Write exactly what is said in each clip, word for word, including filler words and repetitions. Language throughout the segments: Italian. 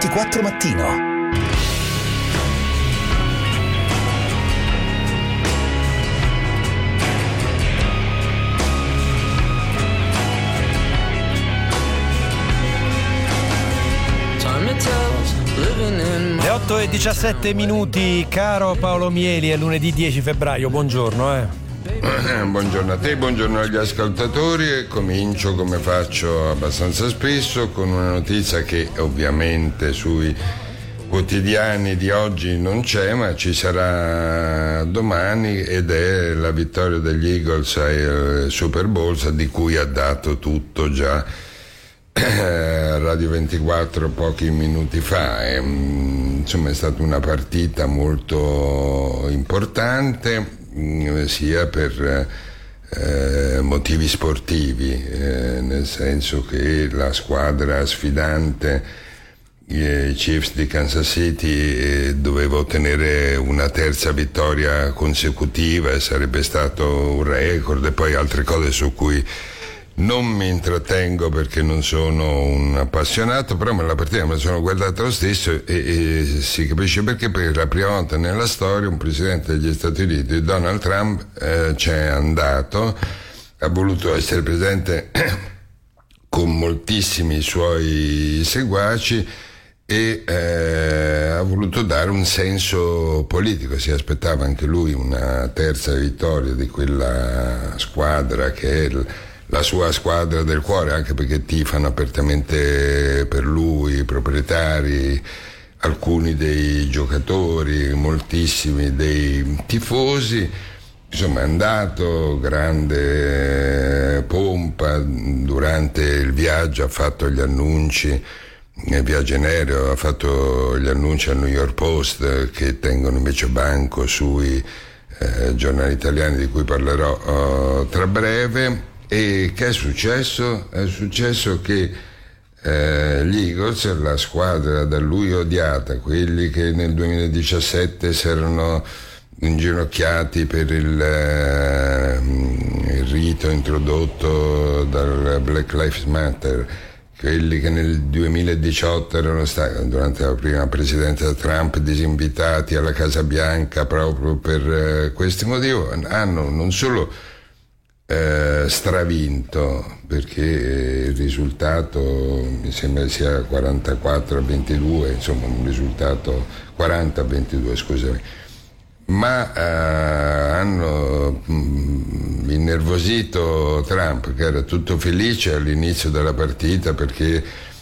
ventiquattro Mattino. Le otto e diciassette minuti, caro Paolo Mieli, è lunedì dieci febbraio, buongiorno. Eh. Eh, buongiorno a te, buongiorno agli ascoltatori e comincio come faccio abbastanza spesso con una notizia che ovviamente sui quotidiani di oggi non c'è, ma ci sarà domani, ed è la vittoria degli Eagles al Super Bowl, di cui ha dato tutto già Radio ventiquattro pochi minuti fa. E, insomma, è stata una partita molto importante sia per eh, motivi sportivi, eh, nel senso che la squadra sfidante, i Chiefs di Kansas City, eh, doveva ottenere una terza vittoria consecutiva e sarebbe stato un record, e poi altre cose su cui non mi intrattengo perché non sono un appassionato, però me la partita me la sono guardata lo stesso e, e si capisce perché per la prima volta nella storia un presidente degli Stati Uniti, Donald Trump, eh, c'è andato, ha voluto essere presente con moltissimi suoi seguaci e eh, ha voluto dare un senso politico. Si aspettava anche lui una terza vittoria di quella squadra che è il la sua squadra del cuore, anche perché tifano apertamente per lui i proprietari, alcuni dei giocatori, moltissimi dei tifosi. Insomma, è andato, grande pompa, durante il viaggio ha fatto gli annunci, nel viaggio in aereo ha fatto gli annunci al New York Post, che tengono invece banco sui eh, giornali italiani di cui parlerò uh, tra breve. E che è successo? È successo che eh, gli Eagles, la squadra da lui odiata, quelli che nel duemiladiciassette si erano inginocchiati per il, eh, il rito introdotto dal Black Lives Matter, quelli che nel duemiladiciotto erano stati, durante la prima presidenza Trump, disinvitati alla Casa Bianca proprio per eh, questi motivi, hanno non solo Eh, stravinto, perché il risultato mi sembra sia quarantaquattro a ventidue, insomma un risultato quaranta a ventidue, scusami, ma eh, hanno mh, innervosito Trump, che era tutto felice all'inizio della partita perché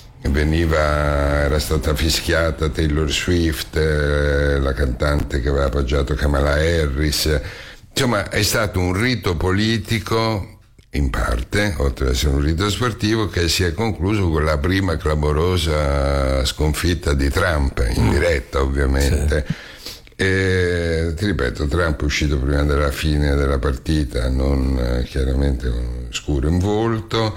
veniva era stata fischiata Taylor Swift, eh, la cantante che aveva appoggiato Kamala Harris. Insomma, è stato un rito politico, in parte, oltre ad essere un rito sportivo, che si è concluso con la prima clamorosa sconfitta di Trump, in diretta ovviamente. Sì. E ti ripeto, Trump è uscito prima della fine della partita, non chiaramente con scuro in volto,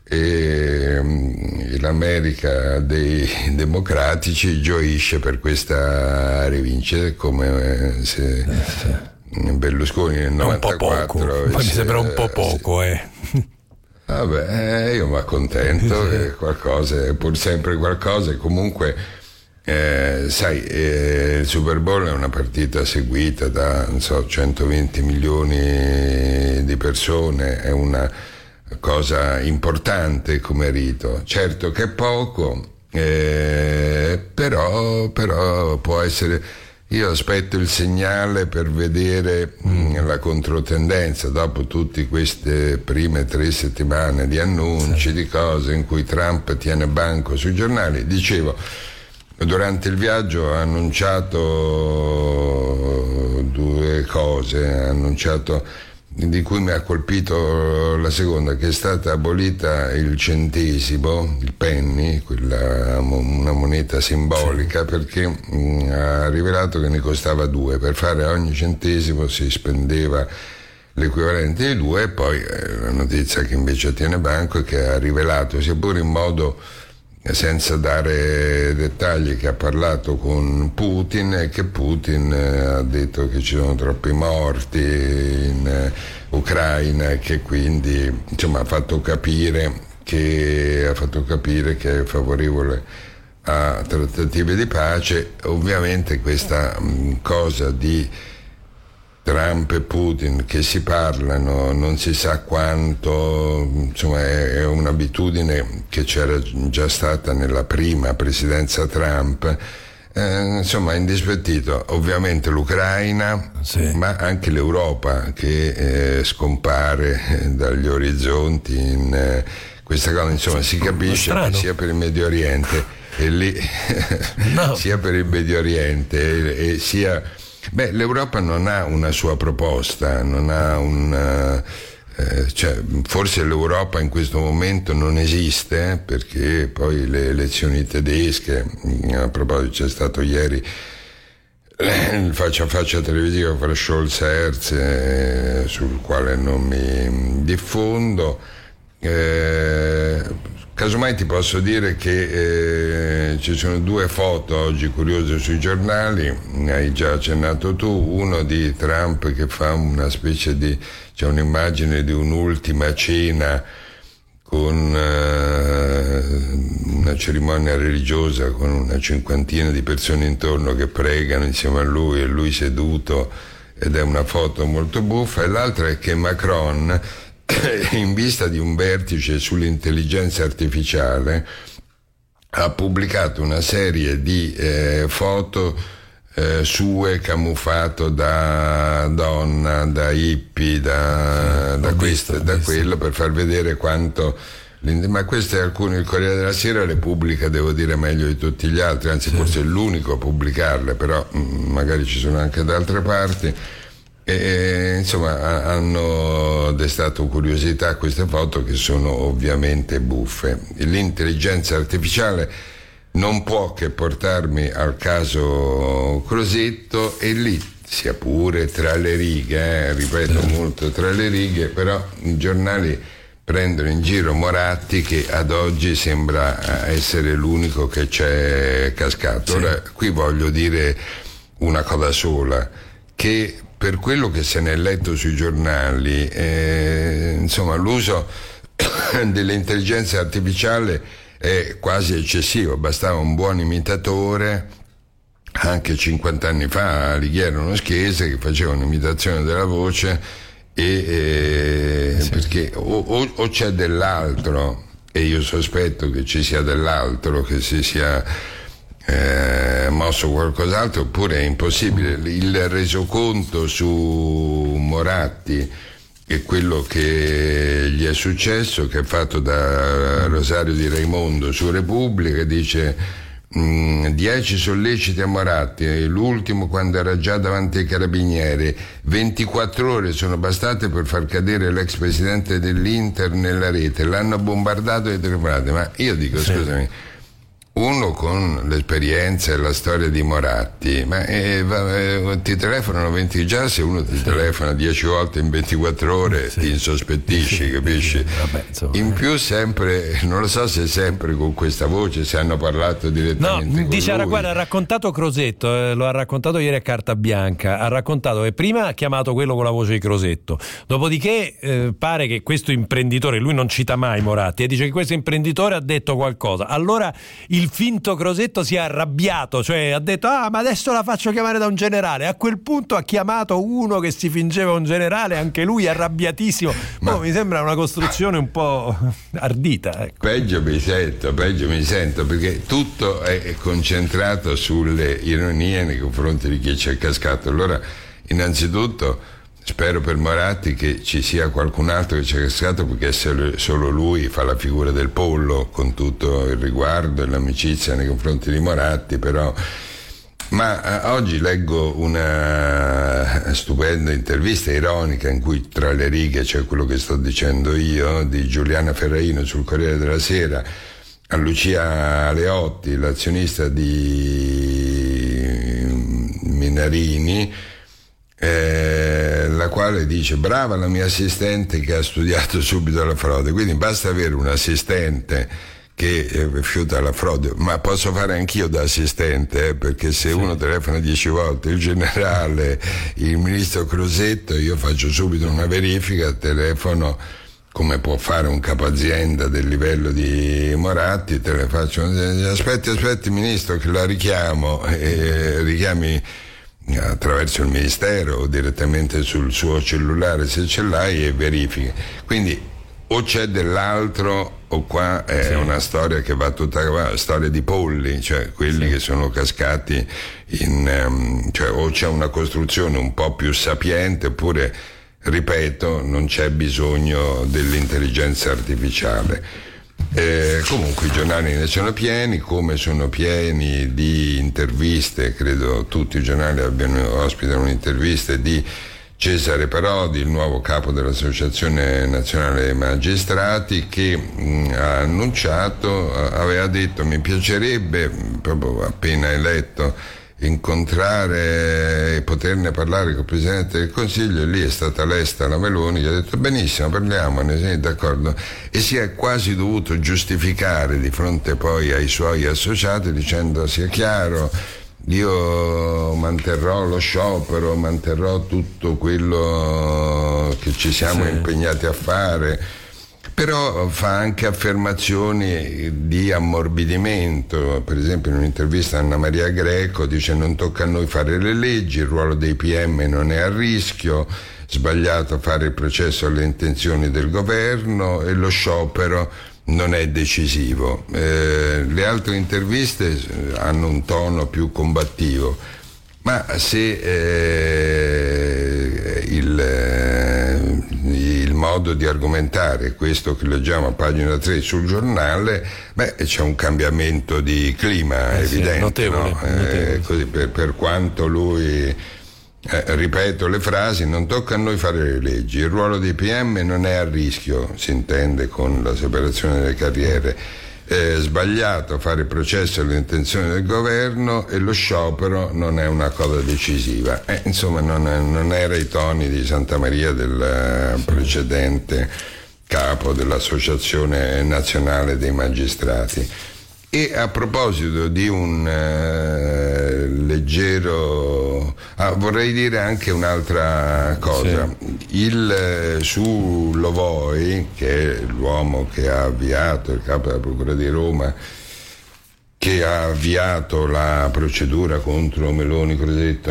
e um, l'America dei democratici gioisce per questa rivincita, come eh, se... Eh, sì. Berlusconi nel novantaquattro, un po' poco. Poi mi sembra un po' poco, eh. Vabbè, eh, io mi accontento che qualcosa, è pur sempre qualcosa, e comunque eh, sai, eh, il Super Bowl è una partita seguita da non so centoventi milioni di persone, è una cosa importante come rito. Certo che è poco, eh, però, però può essere. Io aspetto il segnale per vedere mh, la controtendenza dopo tutte queste prime tre settimane di annunci, sì, di cose in cui Trump tiene banco sui giornali. Dicevo, durante il viaggio ha annunciato due cose, ha annunciato, di cui mi ha colpito la seconda, che è stata abolita il centesimo, il penny, quella, una moneta simbolica, sì, perché mh, ha rivelato che ne costava due, per fare ogni centesimo si spendeva l'equivalente di due. E poi eh, la notizia che invece tiene banco è che ha rivelato, sia pure in modo senza dare dettagli, che ha parlato con Putin e che Putin ha detto che ci sono troppi morti in Ucraina e che quindi insomma ha fatto capire che ha fatto capire che è favorevole a trattative di pace. Ovviamente questa mh, cosa di Trump e Putin che si parlano non si sa quanto, insomma è, è un'abitudine che c'era già stata nella prima presidenza Trump, eh, insomma è indispettito ovviamente l'Ucraina, sì, ma anche l'Europa che eh, scompare dagli orizzonti in eh, questa cosa, insomma si capisce che sia per il Medio Oriente e lì no. sia per il Medio Oriente e, e sia Beh, l'Europa non ha una sua proposta, non ha un, eh, cioè, forse l'Europa in questo momento non esiste, perché poi le elezioni tedesche, a proposito c'è stato ieri il faccia a faccia televisivo fra Scholz e Herz, eh, sul quale non mi diffondo. Eh, Casomai ti posso dire che eh, ci sono due foto oggi curiose sui giornali, hai già accennato tu, uno di Trump che fa una specie di, c'è un'immagine di un'ultima cena con eh, una cerimonia religiosa con una cinquantina di persone intorno che pregano insieme a lui e lui seduto, ed è una foto molto buffa, e l'altra è che Macron, in vista di un vertice sull'intelligenza artificiale, ha pubblicato una serie di eh, foto eh, sue camuffato da donna, da hippie, da, da questo e da quello, per far vedere quanto. Ma queste alcune, il Corriere della Sera le pubblica, devo dire, meglio di tutti gli altri, anzi sì, forse è l'unico a pubblicarle, però mh, magari ci sono anche da altre parti. E, insomma, hanno destato curiosità queste foto, che sono ovviamente buffe. L'intelligenza artificiale non può che portarmi al caso Crosetto, e lì, sia pure tra le righe, eh, ripeto molto tra le righe, però i giornali prendono in giro Moratti, che ad oggi sembra essere l'unico che c'è cascato. Sì. Ora, qui voglio dire una cosa sola, che per quello che se ne è letto sui giornali, eh, insomma, l'uso dell'intelligenza artificiale è quasi eccessivo. Bastava un buon imitatore, anche cinquanta anni fa, Alighiero Noschese, che faceva un'imitazione della voce, e, eh, sì, perché o, o, o c'è dell'altro, e io sospetto che ci sia dell'altro, che si sia Eh, mosso qualcos'altro, oppure è impossibile. Il resoconto su Moratti e quello che gli è successo, che è fatto da Rosario Di Raimondo su Repubblica, dice mh, dieci solleciti a Moratti, l'ultimo quando era già davanti ai carabinieri, ventiquattro ore sono bastate per far cadere l'ex presidente dell'Inter nella rete, l'hanno bombardato e telefonato. Ma io dico, sì, scusami, uno con l'esperienza e la storia di Moratti, ma eh, va, eh, ti telefonano venti, già se uno ti, sì, telefona dieci volte in ventiquattro ore, sì, ti insospettisci, sì, capisci? Sì, vabbè, insomma, in più sempre, non lo so se sempre con questa voce, se hanno parlato direttamente. No, dice, con guarda, ha raccontato Crosetto, eh, lo ha raccontato ieri a Carta Bianca, ha raccontato che prima ha chiamato quello con la voce di Crosetto, dopodiché eh, pare che questo imprenditore, lui non cita mai Moratti, e dice che questo imprenditore ha detto qualcosa, allora il il finto Crosetto si è arrabbiato, cioè ha detto ah ma adesso la faccio chiamare da un generale, a quel punto ha chiamato uno che si fingeva un generale, anche lui arrabbiatissimo. Ma oh, mi sembra una costruzione un po' ardita, ecco. Peggio mi sento, peggio mi sento, perché tutto è concentrato sulle ironie nei confronti di chi ci è cascato. Allora, innanzitutto spero per Moratti che ci sia qualcun altro che ci è cascato, perché se solo lui fa la figura del pollo, con tutto il riguardo e l'amicizia nei confronti di Moratti, però. Ma eh, oggi leggo una stupenda intervista ironica in cui tra le righe c'è quello che sto dicendo io, di Giuliana Ferraino sul Corriere della Sera a Lucia Aleotti, l'azionista di Minarini, Eh, la quale dice brava la mia assistente che ha studiato subito la frode. Quindi basta avere un assistente che rifiuta la frode, ma posso fare anch'io da assistente, eh, perché se sì. uno telefona dieci volte il generale, il ministro Crosetto, io faccio subito una verifica, telefono come può fare un capo azienda del livello di Moratti, te le faccio, aspetti, aspetti ministro che la richiamo, e richiami attraverso il ministero o direttamente sul suo cellulare se ce l'hai e verifichi. Quindi o c'è dell'altro o qua è sì. una storia che va tutta una storia di polli, cioè quelli sì. che sono cascati in um, cioè o c'è una costruzione un po' più sapiente oppure, ripeto, non c'è bisogno dell'intelligenza artificiale. Eh, comunque i giornali ne sono pieni, come sono pieni di interviste, credo tutti i giornali abbiano ospitano un'intervista di Cesare Parodi, il nuovo capo dell'Associazione Nazionale dei Magistrati, che mh, ha annunciato, aveva detto mi piacerebbe, proprio appena eletto, incontrare e poterne parlare con il Presidente del Consiglio, e lì è stata lesta la Meloni che ha detto benissimo, parliamone, sì, d'accordo, e si è quasi dovuto giustificare di fronte poi ai suoi associati dicendo sia chiaro, io manterrò lo sciopero, manterrò tutto quello che ci siamo sì. impegnati a fare, però fa anche affermazioni di ammorbidimento. Per esempio in un'intervista a Anna Maria Greco dice non tocca a noi fare le leggi, il ruolo dei P M non è a rischio, sbagliato fare il processo alle intenzioni del governo e lo sciopero non è decisivo. Eh, le altre interviste hanno un tono più combattivo, ma se eh, il, eh, il modo di argomentare è questo che leggiamo a pagina tre sul giornale, beh, c'è un cambiamento di clima eh evidente, sì, notevole, no? notevole. Eh, così, per, per quanto lui Eh, ripeto le frasi, non tocca a noi fare le leggi, il ruolo dei P M non è a rischio, si intende con la separazione delle carriere, è sbagliato fare il processo alle intenzioni del governo e lo sciopero non è una cosa decisiva. Eh, insomma non, non era i toni di Santa Maria del precedente capo dell'Associazione Nazionale dei Magistrati. E a proposito di un eh, leggero ah, vorrei dire anche un'altra cosa, sì. il eh, su Lovoi, che è l'uomo che ha avviato, il capo della Procura di Roma, che ha avviato la procedura contro Meloni, Crosetto,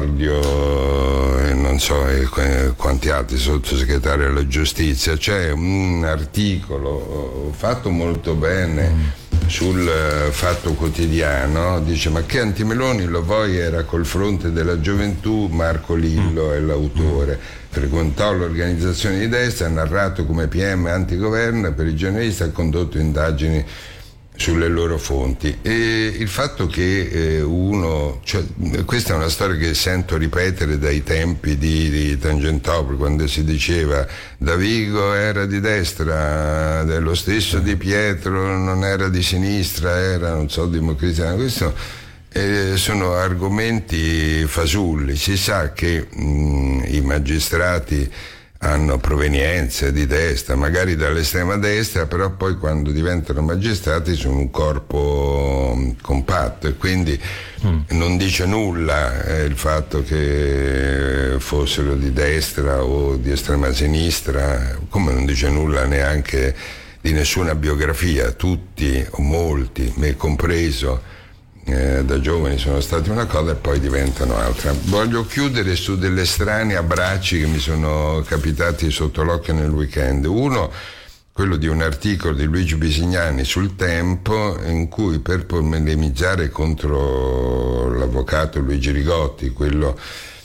Nordio e non so e quanti altri sottosegretari alla giustizia. C'è un articolo fatto molto bene mm. sul Fatto Quotidiano, dice ma che anti-Meloni, Lovoi era col Fronte della Gioventù, Marco Lillo è l'autore, frequentò l'organizzazione di destra, ha narrato come P M antigoverno e per i giornalisti ha condotto indagini sulle loro fonti. E il fatto che eh, uno, cioè, questa è una storia che sento ripetere dai tempi di, di Tangentopoli, quando si diceva Davigo era di destra, dello stesso Di Pietro non era di sinistra, era non so democristiano. Questo eh, sono argomenti fasulli. Si sa che mh, i magistrati hanno provenienze di destra, magari dall'estrema destra, però poi quando diventano magistrati sono un corpo compatto e quindi mm. non dice nulla eh, il fatto che fossero di destra o di estrema sinistra, come non dice nulla neanche di nessuna biografia. Tutti o molti, me compreso, Eh, da giovani sono stati una cosa e poi diventano altra. Voglio chiudere su delle strani abbracci che mi sono capitati sotto l'occhio nel weekend. Uno, quello di un articolo di Luigi Bisignani sul Tempo, in cui per polemizzare contro l'avvocato Luigi Rigotti, quello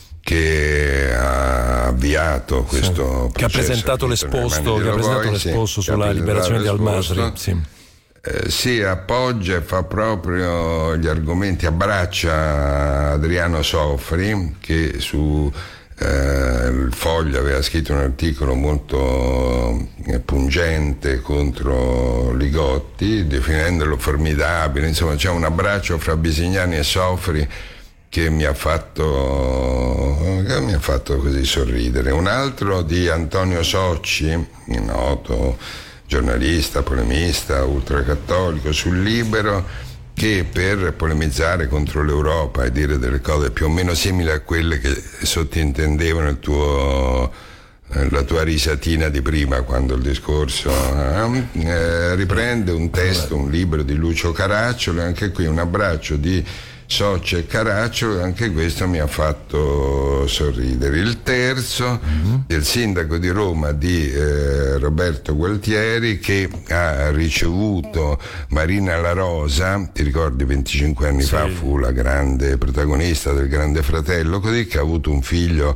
che ha avviato questo sì. processo, che ha presentato l'esposto, che ha presentato l'esposto sì, sulla liberazione di Al-Masri, sì. Eh, si appoggia e fa proprio gli argomenti, abbraccia Adriano Sofri, che su eh, il Foglio aveva scritto un articolo molto eh, pungente contro Ligotti, definendolo formidabile. Insomma, c'è un abbraccio fra Bisignani e Sofri che mi ha fatto che mi ha fatto così sorridere. Un altro di Antonio Socci, noto giornalista, polemista, ultracattolico, sul Libero, che per polemizzare contro l'Europa e dire delle cose più o meno simili a quelle che sottintendevano il tuo la tua risatina di prima quando il discorso eh, eh, riprende un testo, un libro di Lucio Caracciolo, anche qui un abbraccio di Socci e Caracciolo, anche questo mi ha fatto sorridere. Il terzo, mm-hmm. del sindaco di Roma di eh, Roberto Gualtieri, che ha ricevuto Marina La Rosa, ti ricordi venticinque anni sì. fa fu la grande protagonista del Grande Fratello, così, che ha avuto un figlio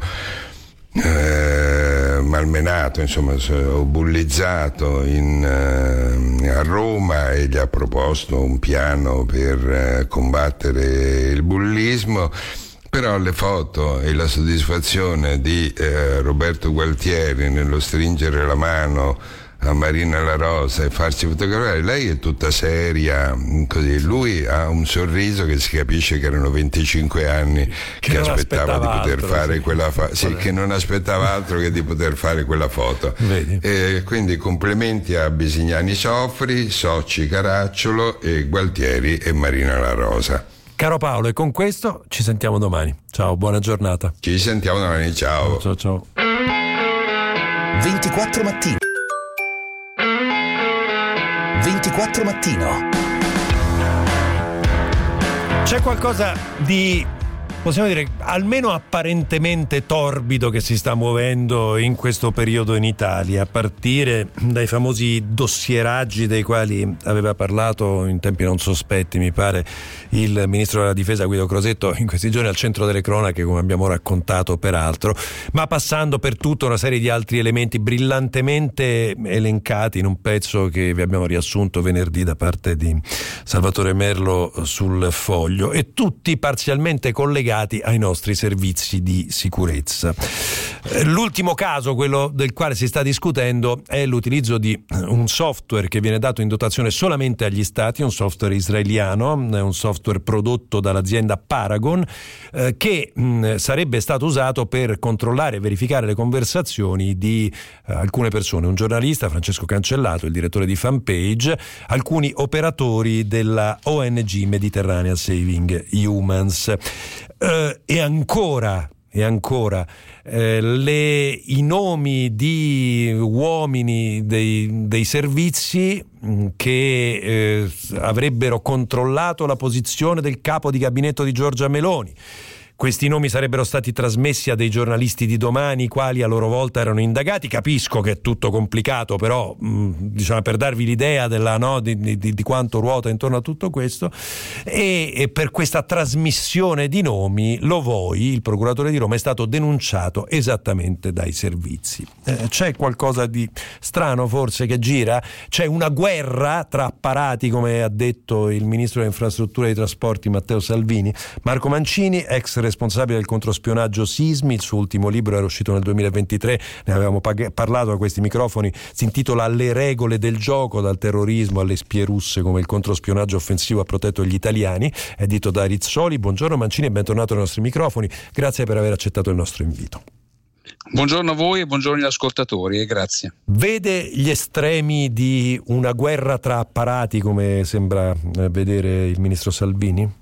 Eh, malmenato, insomma, o bullizzato in, eh, a Roma, e gli ha proposto un piano per eh, combattere il bullismo. Però le foto e la soddisfazione di eh, Roberto Gualtieri nello stringere la mano a Marina La Rosa e farsi fotografare, lei è tutta seria, così, lui ha un sorriso che si capisce che erano venticinque anni che, che aspettava di poter altro, fare sì. quella foto, sì, che non aspettava altro che di poter fare quella foto. E quindi complimenti a Bisignani Sofri, Socci Caracciolo e Gualtieri e Marina La Rosa. Caro Paolo, e con questo ci sentiamo domani. Ciao, buona giornata. Ci sentiamo domani, ciao. Ciao ciao. ventiquattro mattino. ventiquattro mattino. C'è qualcosa di, possiamo dire, almeno apparentemente torbido che si sta muovendo in questo periodo in Italia, a partire dai famosi dossieraggi dei quali aveva parlato in tempi non sospetti, mi pare, il ministro della difesa Guido Crosetto in questi giorni al centro delle cronache, come abbiamo raccontato peraltro, ma passando per tutta una serie di altri elementi brillantemente elencati in un pezzo che vi abbiamo riassunto venerdì da parte di Salvatore Merlo sul Foglio, e tutti parzialmente collegati ai nostri servizi di sicurezza. L'ultimo caso, quello del quale si sta discutendo, è l'utilizzo di un software che viene dato in dotazione solamente agli stati, un software israeliano, è un software prodotto dall'azienda Paragon, eh, che mh, sarebbe stato usato per controllare e verificare le conversazioni di eh, alcune persone, un giornalista, Francesco Cancellato, il direttore di Fanpage, alcuni operatori della O N G Mediterranean Saving Humans. Eh, e ancora e ancora eh, le, i nomi di uomini dei, dei servizi mh, che eh, avrebbero controllato la posizione del capo di gabinetto di Giorgia Meloni. Questi nomi sarebbero stati trasmessi a dei giornalisti di Domani, i quali a loro volta erano indagati. Capisco che è tutto complicato, però mh, diciamo, per darvi l'idea della, no, di, di, di quanto ruota intorno a tutto questo, e, e per questa trasmissione di nomi lo Voi, il procuratore di Roma, è stato denunciato esattamente dai servizi. Eh, c'è qualcosa di strano forse che gira? C'è una guerra tra apparati, come ha detto il ministro delle infrastrutture e dei trasporti Matteo Salvini. Marco Mancini, ex responsabile del controspionaggio Sismi, il suo ultimo libro era uscito nel duemilaventitré, ne avevamo pag- parlato a questi microfoni, si intitola Le regole del gioco, dal terrorismo alle spie russe, come il controspionaggio offensivo ha protetto gli italiani, edito da Rizzoli. Buongiorno Mancini e bentornato ai nostri microfoni, grazie per aver accettato il nostro invito. Buongiorno a voi e buongiorno agli ascoltatori e grazie. Vede gli estremi di una guerra tra apparati, come sembra vedere il ministro Salvini?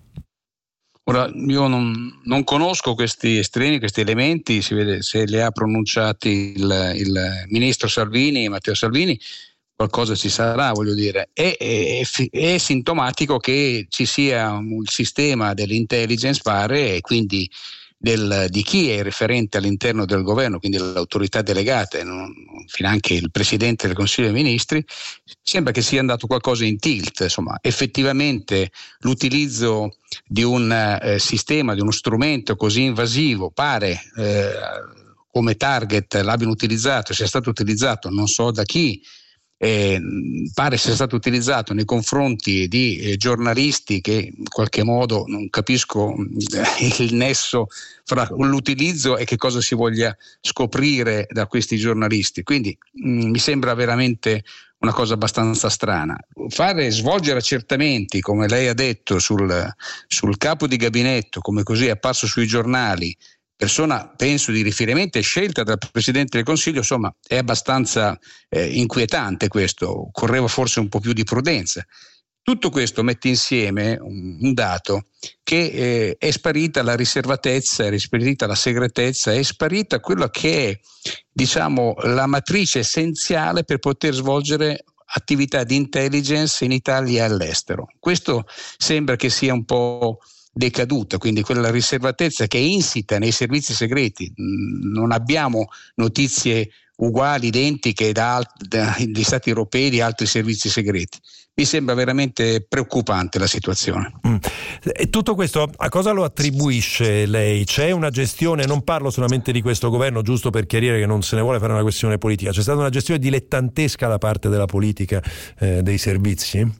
Ora, io non, non conosco questi estremi, questi elementi, si vede se li ha pronunciati il, il ministro Salvini, Matteo Salvini, qualcosa ci sarà, voglio dire. È, è, è sintomatico che ci sia un sistema dell'intelligence, pare, e quindi del, di chi è referente all'interno del governo, quindi l'autorità delegata, non, finanche il Presidente del Consiglio dei Ministri, sembra che sia andato qualcosa in tilt. Insomma, effettivamente l'utilizzo di un eh, sistema, di uno strumento così invasivo, pare eh, come target l'abbiano utilizzato, sia stato utilizzato non so da chi, eh, pare sia stato utilizzato nei confronti di eh, giornalisti che in qualche modo non capisco eh, il nesso fra l'utilizzo e che cosa si voglia scoprire da questi giornalisti. Quindi mh, mi sembra veramente una cosa abbastanza strana. Fare svolgere accertamenti, come lei ha detto, sul, sul capo di gabinetto, come così è apparso sui giornali, persona penso di riferimento e scelta dal Presidente del Consiglio, insomma è abbastanza eh, inquietante questo, occorreva forse un po' più di prudenza. Tutto questo mette insieme un, un dato che eh, è sparita la riservatezza, è sparita la segretezza, è sparita quello che è, diciamo, la matrice essenziale per poter svolgere attività di intelligence in Italia e all'estero. Questo sembra che sia un po' decaduta, quindi quella riservatezza che è insita nei servizi segreti. Non abbiamo notizie uguali, identiche da alt- dagli stati europei di altri servizi segreti. Mi sembra veramente preoccupante la situazione. Mm. E tutto questo a cosa lo attribuisce lei? C'è una gestione, non parlo solamente di questo governo, giusto per chiarire che non se ne vuole fare una questione politica, c'è stata una gestione dilettantesca da parte della politica eh, dei servizi?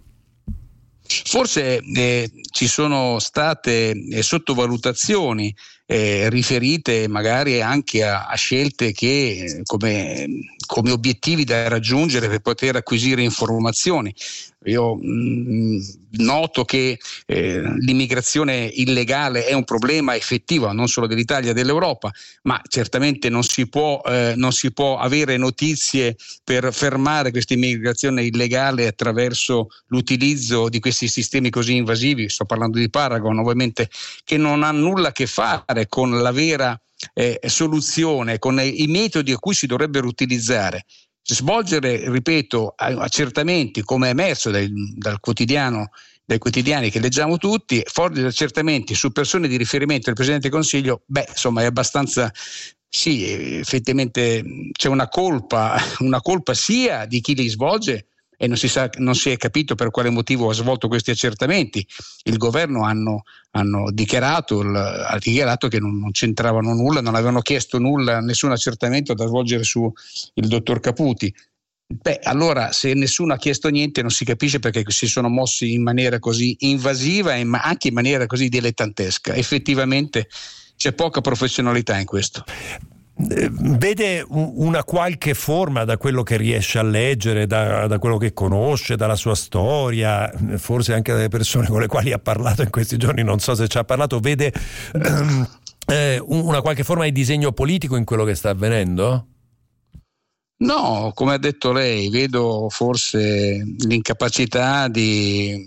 Forse eh, ci sono state eh, sottovalutazioni eh, riferite magari anche a, a scelte che come, come obiettivi da raggiungere per poter acquisire informazioni. Io mh, noto che eh, l'immigrazione illegale è un problema effettivo non solo dell'Italia e dell'Europa, ma certamente non si può, eh, non si può avere notizie per fermare questa immigrazione illegale attraverso l'utilizzo di questi sistemi così invasivi. Sto parlando di Paragon, ovviamente, che non ha nulla a che fare con la vera eh, soluzione, con i metodi a cui si dovrebbero utilizzare. Svolgere, ripeto, accertamenti come è emerso dal, dal quotidiano, dai quotidiani che leggiamo tutti, forti accertamenti su persone di riferimento del Presidente del Consiglio, beh, insomma, è abbastanza, sì, effettivamente c'è una colpa, una colpa sia di chi li svolge e non si sa, non si è capito per quale motivo ha svolto questi accertamenti. Il governo hanno, hanno dichiarato, il, ha dichiarato che non, non c'entravano nulla, non avevano chiesto nulla, nessun accertamento da svolgere su il dottor Caputi. Beh, allora se nessuno ha chiesto niente non si capisce perché si sono mossi in maniera così invasiva e anche in maniera così dilettantesca. Effettivamente c'è poca professionalità in questo. Vede una qualche forma, da quello che riesce a leggere, da, da quello che conosce, dalla sua storia, forse anche dalle persone con le quali ha parlato in questi giorni, non so se ci ha parlato, vede ehm, eh, una qualche forma di disegno politico in quello che sta avvenendo? No, come ha detto lei, vedo forse l'incapacità di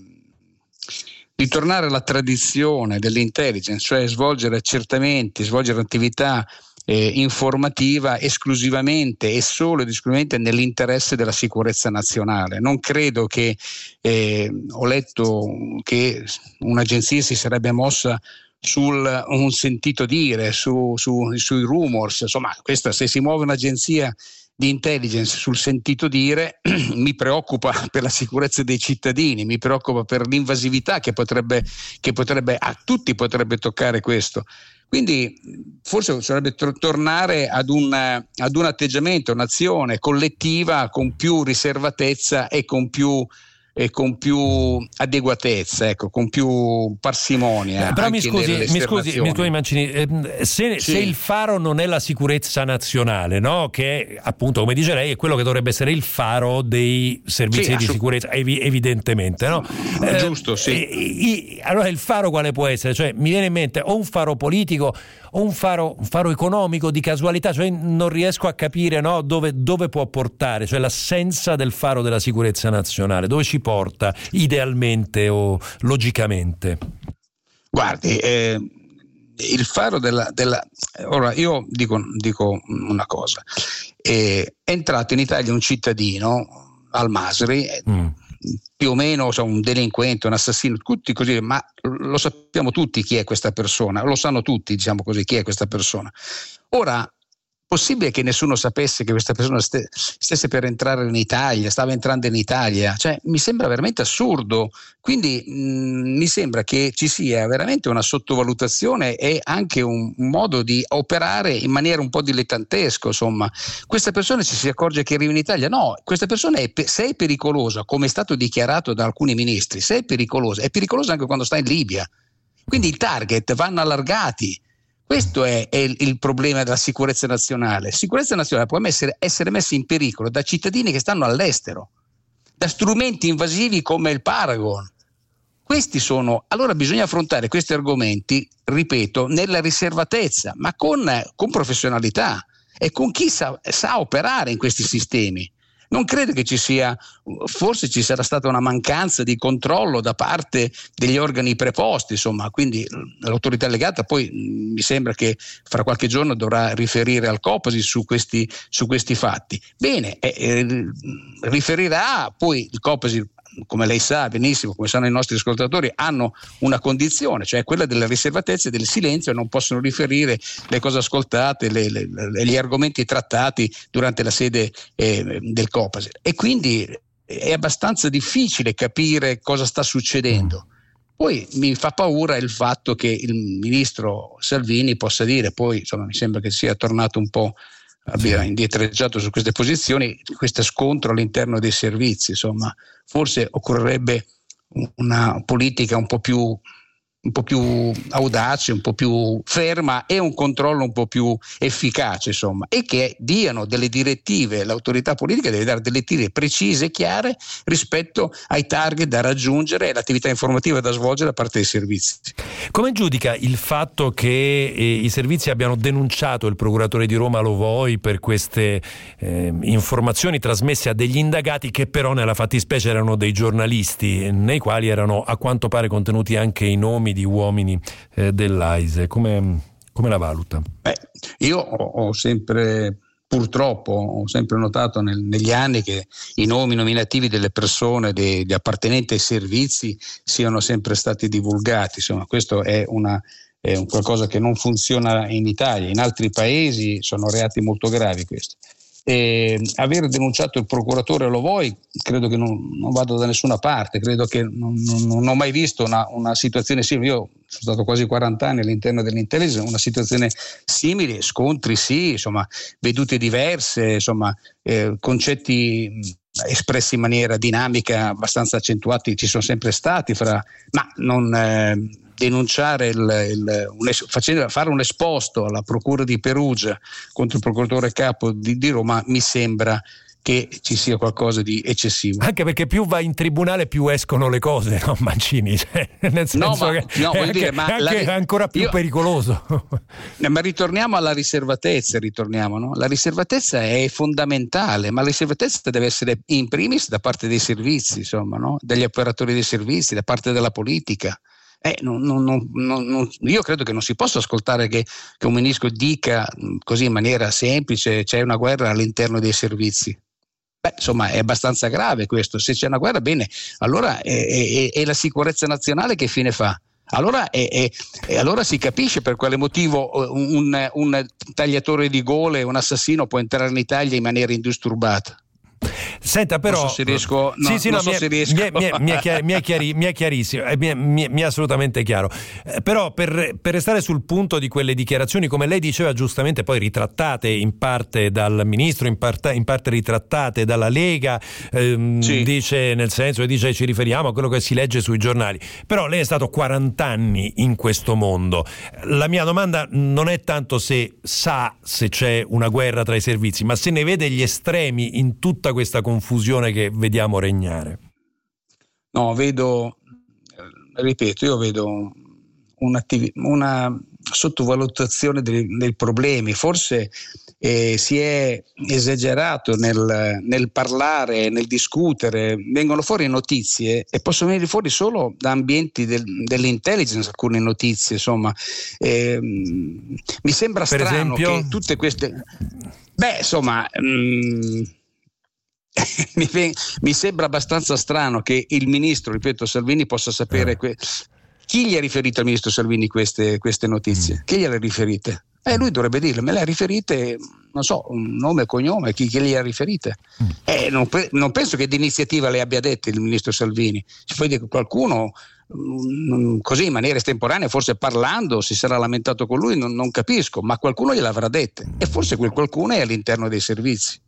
di tornare alla tradizione dell'intelligence, cioè svolgere accertamenti, svolgere attività Eh, informativa esclusivamente e solo ed esclusivamente nell'interesse della sicurezza nazionale. Non credo che, eh, ho letto che un'agenzia si sarebbe mossa sul un sentito dire, su, su, sui rumors, insomma, questa, se si muove un'agenzia di intelligence sul sentito dire, mi preoccupa per la sicurezza dei cittadini, mi preoccupa per l'invasività che potrebbe, che potrebbe a tutti potrebbe toccare questo. Quindi forse bisognerebbe tr- tornare ad un, ad un atteggiamento, un'azione collettiva con più riservatezza e con più, e con più adeguatezza, ecco, con più parsimonia. Eh, però mi scusi, mi scusi, mi scusi Mancini, eh, se, sì. se il faro non è la sicurezza nazionale, no? Che appunto, come dice lei, è quello che dovrebbe essere il faro dei servizi sì, di assolut- sicurezza, ev- evidentemente, no? Eh, Giusto, sì. Eh, allora il faro quale può essere? Cioè, mi viene in mente o un faro politico o un faro, un faro economico di casualità, cioè non riesco a capire, no, dove, dove può portare, cioè l'assenza del faro della sicurezza nazionale, dove ci porta idealmente o logicamente? Guardi, eh, il faro della, della ora io dico, dico una cosa, eh, è entrato in Italia un cittadino Al Masri, mm. più o meno, cioè, un delinquente, un assassino, tutti così, ma lo sappiamo tutti chi è questa persona, lo sanno tutti, diciamo così, chi è questa persona. Ora, possibile che nessuno sapesse che questa persona st- stesse per entrare in Italia, stava entrando in Italia? Cioè, mi sembra veramente assurdo. Quindi mh, mi sembra che ci sia veramente una sottovalutazione e anche un, un modo di operare in maniera un po' dilettantesco. Insomma, questa persona ci si accorge che arriva in Italia? No, questa persona è pe- se è pericolosa, come è stato dichiarato da alcuni ministri, se è pericolosa, è pericolosa anche quando sta in Libia. Quindi i target vanno allargati. Questo è, è il, il problema della sicurezza nazionale. Sicurezza nazionale può essere, essere messa in pericolo da cittadini che stanno all'estero, da strumenti invasivi come il Paragon. Questi sono, allora bisogna affrontare questi argomenti, ripeto, nella riservatezza, ma con, con professionalità e con chi sa, sa operare in questi sistemi. Non credo che ci sia, forse ci sarà stata una mancanza di controllo da parte degli organi preposti, insomma, quindi l'autorità legata poi mi sembra che fra qualche giorno dovrà riferire al Copasir su questi, su questi fatti. Bene, eh, riferirà, poi il Copasir, come lei sa benissimo, come sanno i nostri ascoltatori, hanno una condizione, cioè quella della riservatezza e del silenzio, non possono riferire le cose ascoltate, le, le, le, gli argomenti trattati durante la sede eh, del Copasir, e quindi è abbastanza difficile capire cosa sta succedendo. Poi mi fa paura il fatto che il ministro Salvini possa dire, poi insomma mi sembra che sia tornato un po', abbia indietreggiato su queste posizioni, questo scontro all'interno dei servizi, insomma forse occorrerebbe una politica un po' più un po' più audace, un po' più ferma e un controllo un po' più efficace, insomma, e che diano delle direttive, l'autorità politica deve dare delle direttive precise e chiare rispetto ai target da raggiungere e l'attività informativa da svolgere da parte dei servizi. Come giudica il fatto che eh, i servizi abbiano denunciato il procuratore di Roma Lo Voi per queste eh, informazioni trasmesse a degli indagati che però nella fattispecie erano dei giornalisti, nei quali erano a quanto pare contenuti anche i nomi di uomini eh, dell'AISE? Come, come la valuta? Beh, io ho, ho sempre, purtroppo, ho sempre notato nel, negli anni che i nomi nominativi delle persone, degli appartenenti ai servizi siano sempre stati divulgati. Insomma, questo è una è un qualcosa che non funziona in Italia. In altri paesi sono reati molto gravi questi. E aver denunciato il procuratore Lo Voi credo che non, non vado da nessuna parte, credo che non, non, non ho mai visto una, una situazione simile. Io sono stato quasi quaranta anni all'interno dell'intelligence, una situazione simile, scontri sì, insomma, vedute diverse, insomma, eh, concetti espressi in maniera dinamica abbastanza accentuati ci sono sempre stati, fra, ma non eh, denunciare il, il, un es, facendo, fare un esposto alla procura di Perugia contro il procuratore capo di, di Roma mi sembra che ci sia qualcosa di eccessivo. Anche perché più vai in tribunale più escono le cose, no Mancini? Cioè, nel senso no, ma, che no, è, anche, dire, ma anche la, ancora più io, pericoloso. Ma ritorniamo alla riservatezza, ritorniamo, no? La riservatezza è fondamentale, ma la riservatezza deve essere in primis da parte dei servizi, insomma, no? Degli operatori dei servizi, da parte della politica. Eh, non, non, non, non, io credo che non si possa ascoltare che, che un ministro dica così in maniera semplice c'è una guerra all'interno dei servizi. Beh, insomma, è abbastanza grave questo. Se c'è una guerra, bene, allora è, è, è la sicurezza nazionale che fine fa? Allora, è, è, è, allora si capisce per quale motivo un, un tagliatore di gole, un assassino può entrare in Italia in maniera indisturbata. Senta, però non so se riesco, no, sì, sì, non no, so mi, se riesco. Mi, mi, mi, è chiar, mi, è chiari, mi è chiarissimo, mi è, mi, mi è assolutamente chiaro. Eh, però per, per restare sul punto di quelle dichiarazioni, come lei diceva giustamente, poi ritrattate in parte dal ministro, in parte, in parte ritrattate dalla Lega, ehm, sì. dice nel senso che dice ci riferiamo a quello che si legge sui giornali. Però lei è stato quaranta anni in questo mondo. La mia domanda non è tanto se sa se c'è una guerra tra i servizi, ma se ne vede gli estremi in tutta questa confusione che vediamo regnare. No, vedo, ripeto, io vedo una sottovalutazione dei, dei problemi. Forse eh, si è esagerato nel, nel parlare, nel discutere. Vengono fuori notizie e possono venire fuori solo da ambienti del, dell'intelligence alcune notizie, insomma. Eh, mi sembra per strano esempio? che tutte queste... Beh, insomma... Mh, Mi, mi sembra abbastanza strano che il ministro, ripeto, Salvini possa sapere que- chi gli ha riferito al ministro Salvini queste, queste notizie, chi gliele ha riferite? Eh, lui dovrebbe dirle, me le ha riferite, non so, un nome e cognome, chi, chi le ha riferite? Eh, non, pre- non penso che d'iniziativa le abbia dette il ministro Salvini. Ci puoi dire che qualcuno mh, così in maniera estemporanea, forse parlando, si sarà lamentato con lui, non, non capisco, ma qualcuno gliel'avrà dette e forse quel qualcuno è all'interno dei servizi.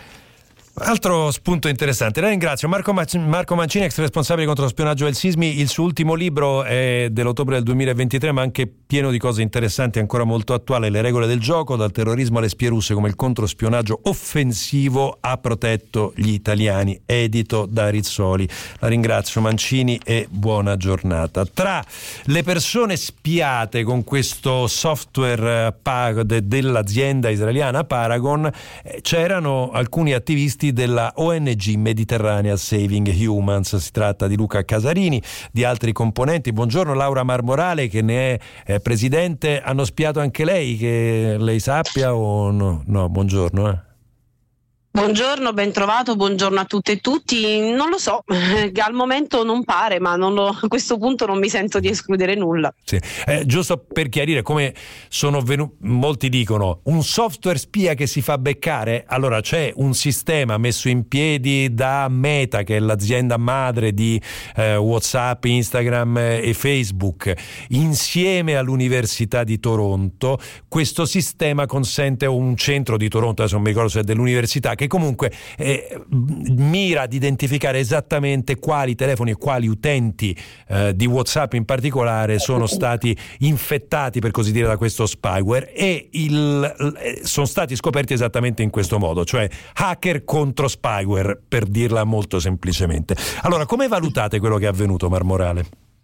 Altro spunto interessante, la ringrazio. Marco, Marco Mancini, ex responsabile contro lo spionaggio del Sismi. Il suo ultimo libro è dell'ottobre del duemilaventitré, ma anche pieno di cose interessanti, ancora molto attuale. Le regole del gioco, dal terrorismo alle spie russe, come il controspionaggio offensivo ha protetto gli italiani, edito da Rizzoli. La ringrazio Mancini e buona giornata. Tra le persone spiate con questo software dell'azienda israeliana Paragon c'erano alcuni attivisti attivisti della O N G Mediterranean Saving Humans. Si tratta di Luca Casarini, di altri componenti. Buongiorno Laura Marmorale, che ne è eh, presidente. Hanno spiato anche lei, che lei sappia o no? No, buongiorno. Eh. Buongiorno, ben trovato, buongiorno a tutte e tutti. Non lo so, al momento non pare, ma non lo, a questo punto non mi sento di escludere nulla. Sì. Eh, giusto per chiarire, come sono venuti, molti dicono, un software spia che si fa beccare? Allora c'è un sistema messo in piedi da Meta, che è l'azienda madre di eh, WhatsApp, Instagram e Facebook, insieme all'Università di Toronto. Questo sistema consente a un centro di Toronto, adesso non mi ricordo se è dell'università, che comunque eh, mira ad identificare esattamente quali telefoni e quali utenti eh, di WhatsApp in particolare sono stati infettati, per così dire, da questo spyware, e il, sono stati scoperti esattamente in questo modo, cioè hacker contro spyware, per dirla molto semplicemente. Allora, come valutate quello che è avvenuto, Marmorale?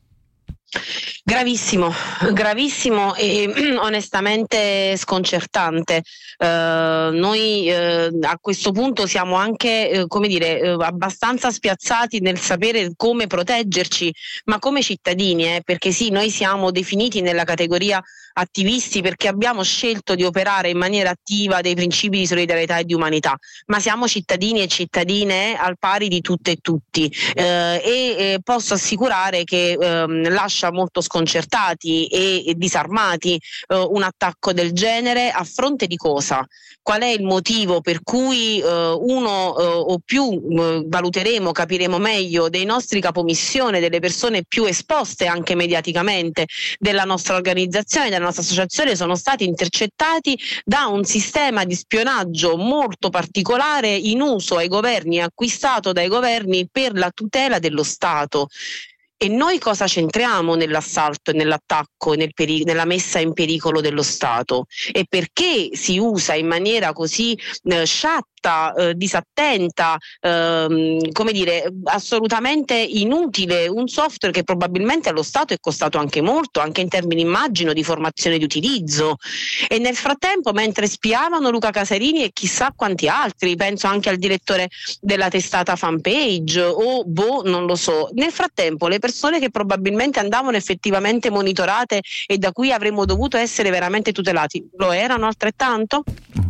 Gravissimo, gravissimo e onestamente sconcertante. Uh, noi uh, a questo punto siamo anche, uh, come dire, uh, abbastanza spiazzati nel sapere come proteggerci, ma come cittadini, eh, perché sì, noi siamo definiti nella categoria attivisti perché abbiamo scelto di operare in maniera attiva dei principi di solidarietà e di umanità, ma siamo cittadini e cittadine al pari di tutte e tutti, eh, e eh, posso assicurare che eh, lascia molto sconcertati e, e disarmati eh, un attacco del genere. A fronte di cosa? Qual è il motivo per cui eh, uno eh, o più eh, valuteremo, capiremo meglio dei nostri capomissione, delle persone più esposte anche mediaticamente della nostra organizzazione, della nostra associazione, sono stati intercettati da un sistema di spionaggio molto particolare in uso ai governi, acquistato dai governi per la tutela dello Stato. E noi cosa c'entriamo nell'assalto e nell'attacco e nel peri- nella messa in pericolo dello Stato? E perché si usa in maniera così eh, sciatta, eh, disattenta, ehm, come dire, assolutamente inutile un software che probabilmente allo Stato è costato anche molto, anche in termini, immagino, di formazione di utilizzo. E nel frattempo, mentre spiavano Luca Casarini e chissà quanti altri, penso anche al direttore della testata Fanpage o boh, non lo so, nel frattempo le persone che probabilmente andavano effettivamente monitorate e da cui avremmo dovuto essere veramente tutelati, lo erano altrettanto?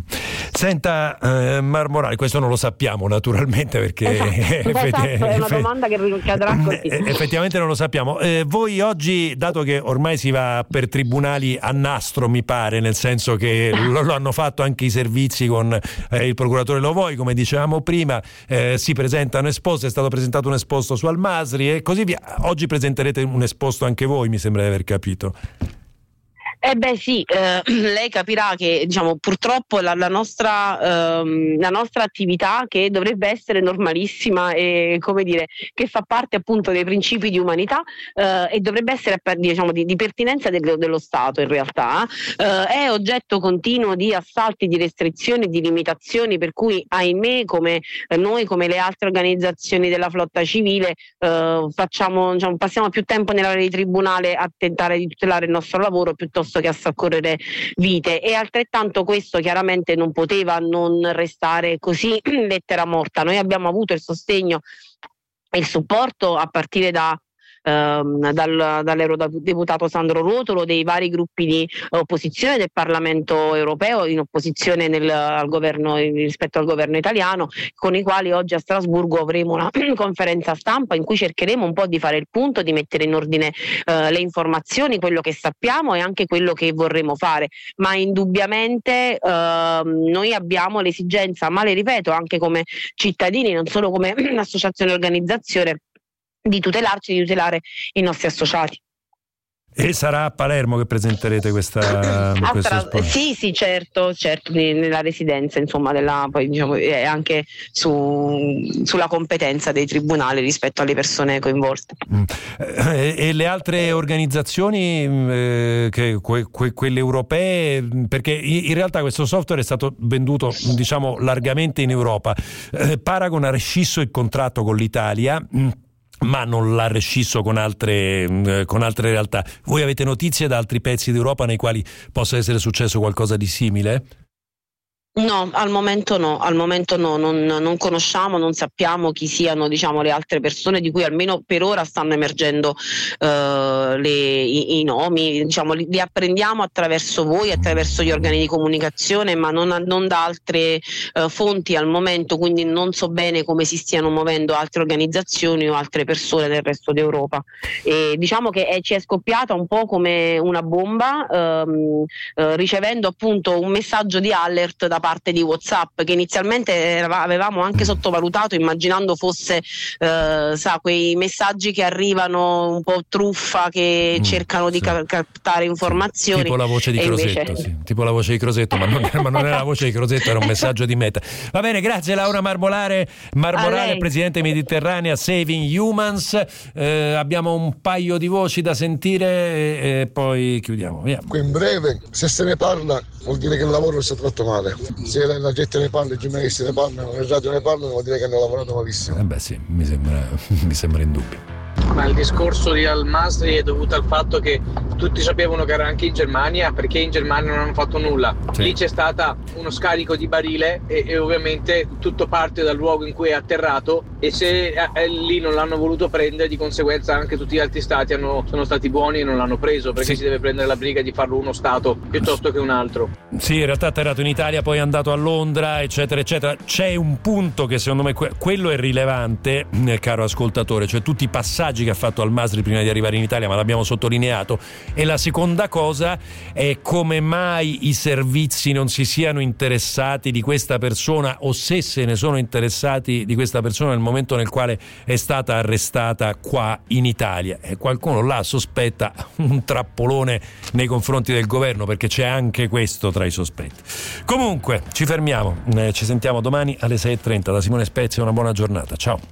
Senta, eh, Marmorale, questo non lo sappiamo naturalmente, perché esatto, effetti- esatto, è una domanda che ricadrà così. Effettivamente non lo sappiamo. Eh, voi oggi, dato che ormai si va per tribunali a nastro, mi pare, nel senso che lo, lo hanno fatto anche i servizi con eh, il procuratore Lovoi, come dicevamo prima, eh, si presentano esposti, è stato presentato un esposto su Al Masri e così via. Oggi presenterete un esposto anche voi, mi sembra di aver capito. Eh beh sì, eh, lei capirà che, diciamo, purtroppo la, la, nostra, ehm, la nostra attività, che dovrebbe essere normalissima e, come dire, che fa parte appunto dei principi di umanità eh, e dovrebbe essere, diciamo, di, di pertinenza del, dello Stato in realtà, eh, è oggetto continuo di assalti, di restrizioni, di limitazioni, per cui ahimè, come eh, noi, come le altre organizzazioni della flotta civile, eh, facciamo, diciamo, passiamo più tempo nell'area di tribunale a tentare di tutelare il nostro lavoro piuttosto che a soccorrere vite, e altrettanto questo chiaramente non poteva non restare così lettera morta. Noi abbiamo avuto il sostegno e il supporto a partire da Ehm, dal, dall'eurodeputato Sandro Ruotolo, dei vari gruppi di opposizione del Parlamento europeo in opposizione nel, al governo, rispetto al governo italiano, con i quali oggi a Strasburgo avremo una conferenza stampa in cui cercheremo un po' di fare il punto, di mettere in ordine eh, le informazioni, quello che sappiamo e anche quello che vorremmo fare, ma indubbiamente eh, noi abbiamo l'esigenza, ma le ripeto, anche come cittadini, non solo come associazione e organizzazione, di tutelarci, di tutelare i nostri associati. E sarà a Palermo che presenterete questa Altra, sì sì certo certo nella residenza, insomma, della, poi diciamo eh, anche su, sulla competenza dei tribunali rispetto alle persone coinvolte. Mm. E, e le altre organizzazioni, eh, che, que, que, quelle europee, perché in realtà questo software è stato venduto, diciamo, largamente in Europa. eh, Paragon ha rescisso il contratto con l'Italia, mm. ma non l'ha rescisso con altre, eh, con altre realtà. Voi avete notizie da altri pezzi d'Europa nei quali possa essere successo qualcosa di simile? No, al momento no, al momento no, non, non conosciamo, non sappiamo chi siano, diciamo, le altre persone di cui almeno per ora stanno emergendo uh, le, i, i nomi, diciamo, li, li apprendiamo attraverso voi, attraverso gli organi di comunicazione, ma non, non da altre uh, fonti al momento, quindi non so bene come si stiano muovendo altre organizzazioni o altre persone del resto d'Europa. E diciamo che è, ci è scoppiata un po' come una bomba, um, uh, ricevendo appunto un messaggio di alert da parte di WhatsApp, che inizialmente avevamo anche sottovalutato, immaginando fosse eh, sa, quei messaggi che arrivano un po' truffa, che mm, cercano di sì. ca- captare informazioni, tipo la voce di Crosetto, invece... sì. tipo la voce di Crosetto, ma non, ma non era la voce di Crosetto, era un messaggio di Meta. Va bene, grazie Laura Marmolare, Marmorale, presidente Mediterranea Saving Humans. Eh, abbiamo un paio di voci da sentire e, e poi chiudiamo. Via. Qui in breve, se se ne parla vuol dire che il lavoro è stato fatto male. Se la gente ne parla, i giornalisti ne parlano, le radio ne parlano, vuol dire che hanno lavorato malissimo. Eh beh sì, mi sembra, mi sembra indubbio. Ma il discorso di Al-Masri è dovuto al fatto che tutti sapevano che era anche in Germania, perché in Germania non hanno fatto nulla. Sì. Lì c'è stato uno scarico di barile e, e ovviamente tutto parte dal luogo in cui è atterrato, e se eh, lì non l'hanno voluto prendere, di conseguenza anche tutti gli altri stati hanno, sono stati buoni e non l'hanno preso, perché sì. si deve prendere la briga di farlo uno stato piuttosto che un altro. Sì, in realtà è atterrato in Italia, poi è andato a Londra, eccetera eccetera. C'è un punto che secondo me que- quello è rilevante, caro ascoltatore, cioè tutti i passaggi che ha fatto Al-Masri prima di arrivare in Italia, ma l'abbiamo sottolineato. E la seconda cosa è come mai i servizi non si siano interessati di questa persona, o se se ne sono interessati di questa persona nel momento nel quale è stata arrestata qua in Italia. E qualcuno là sospetta un trappolone nei confronti del governo, perché c'è anche questo tra i sospetti. Comunque ci fermiamo, eh, ci sentiamo domani alle sei e trenta da Simone Spezia. Una buona giornata, ciao.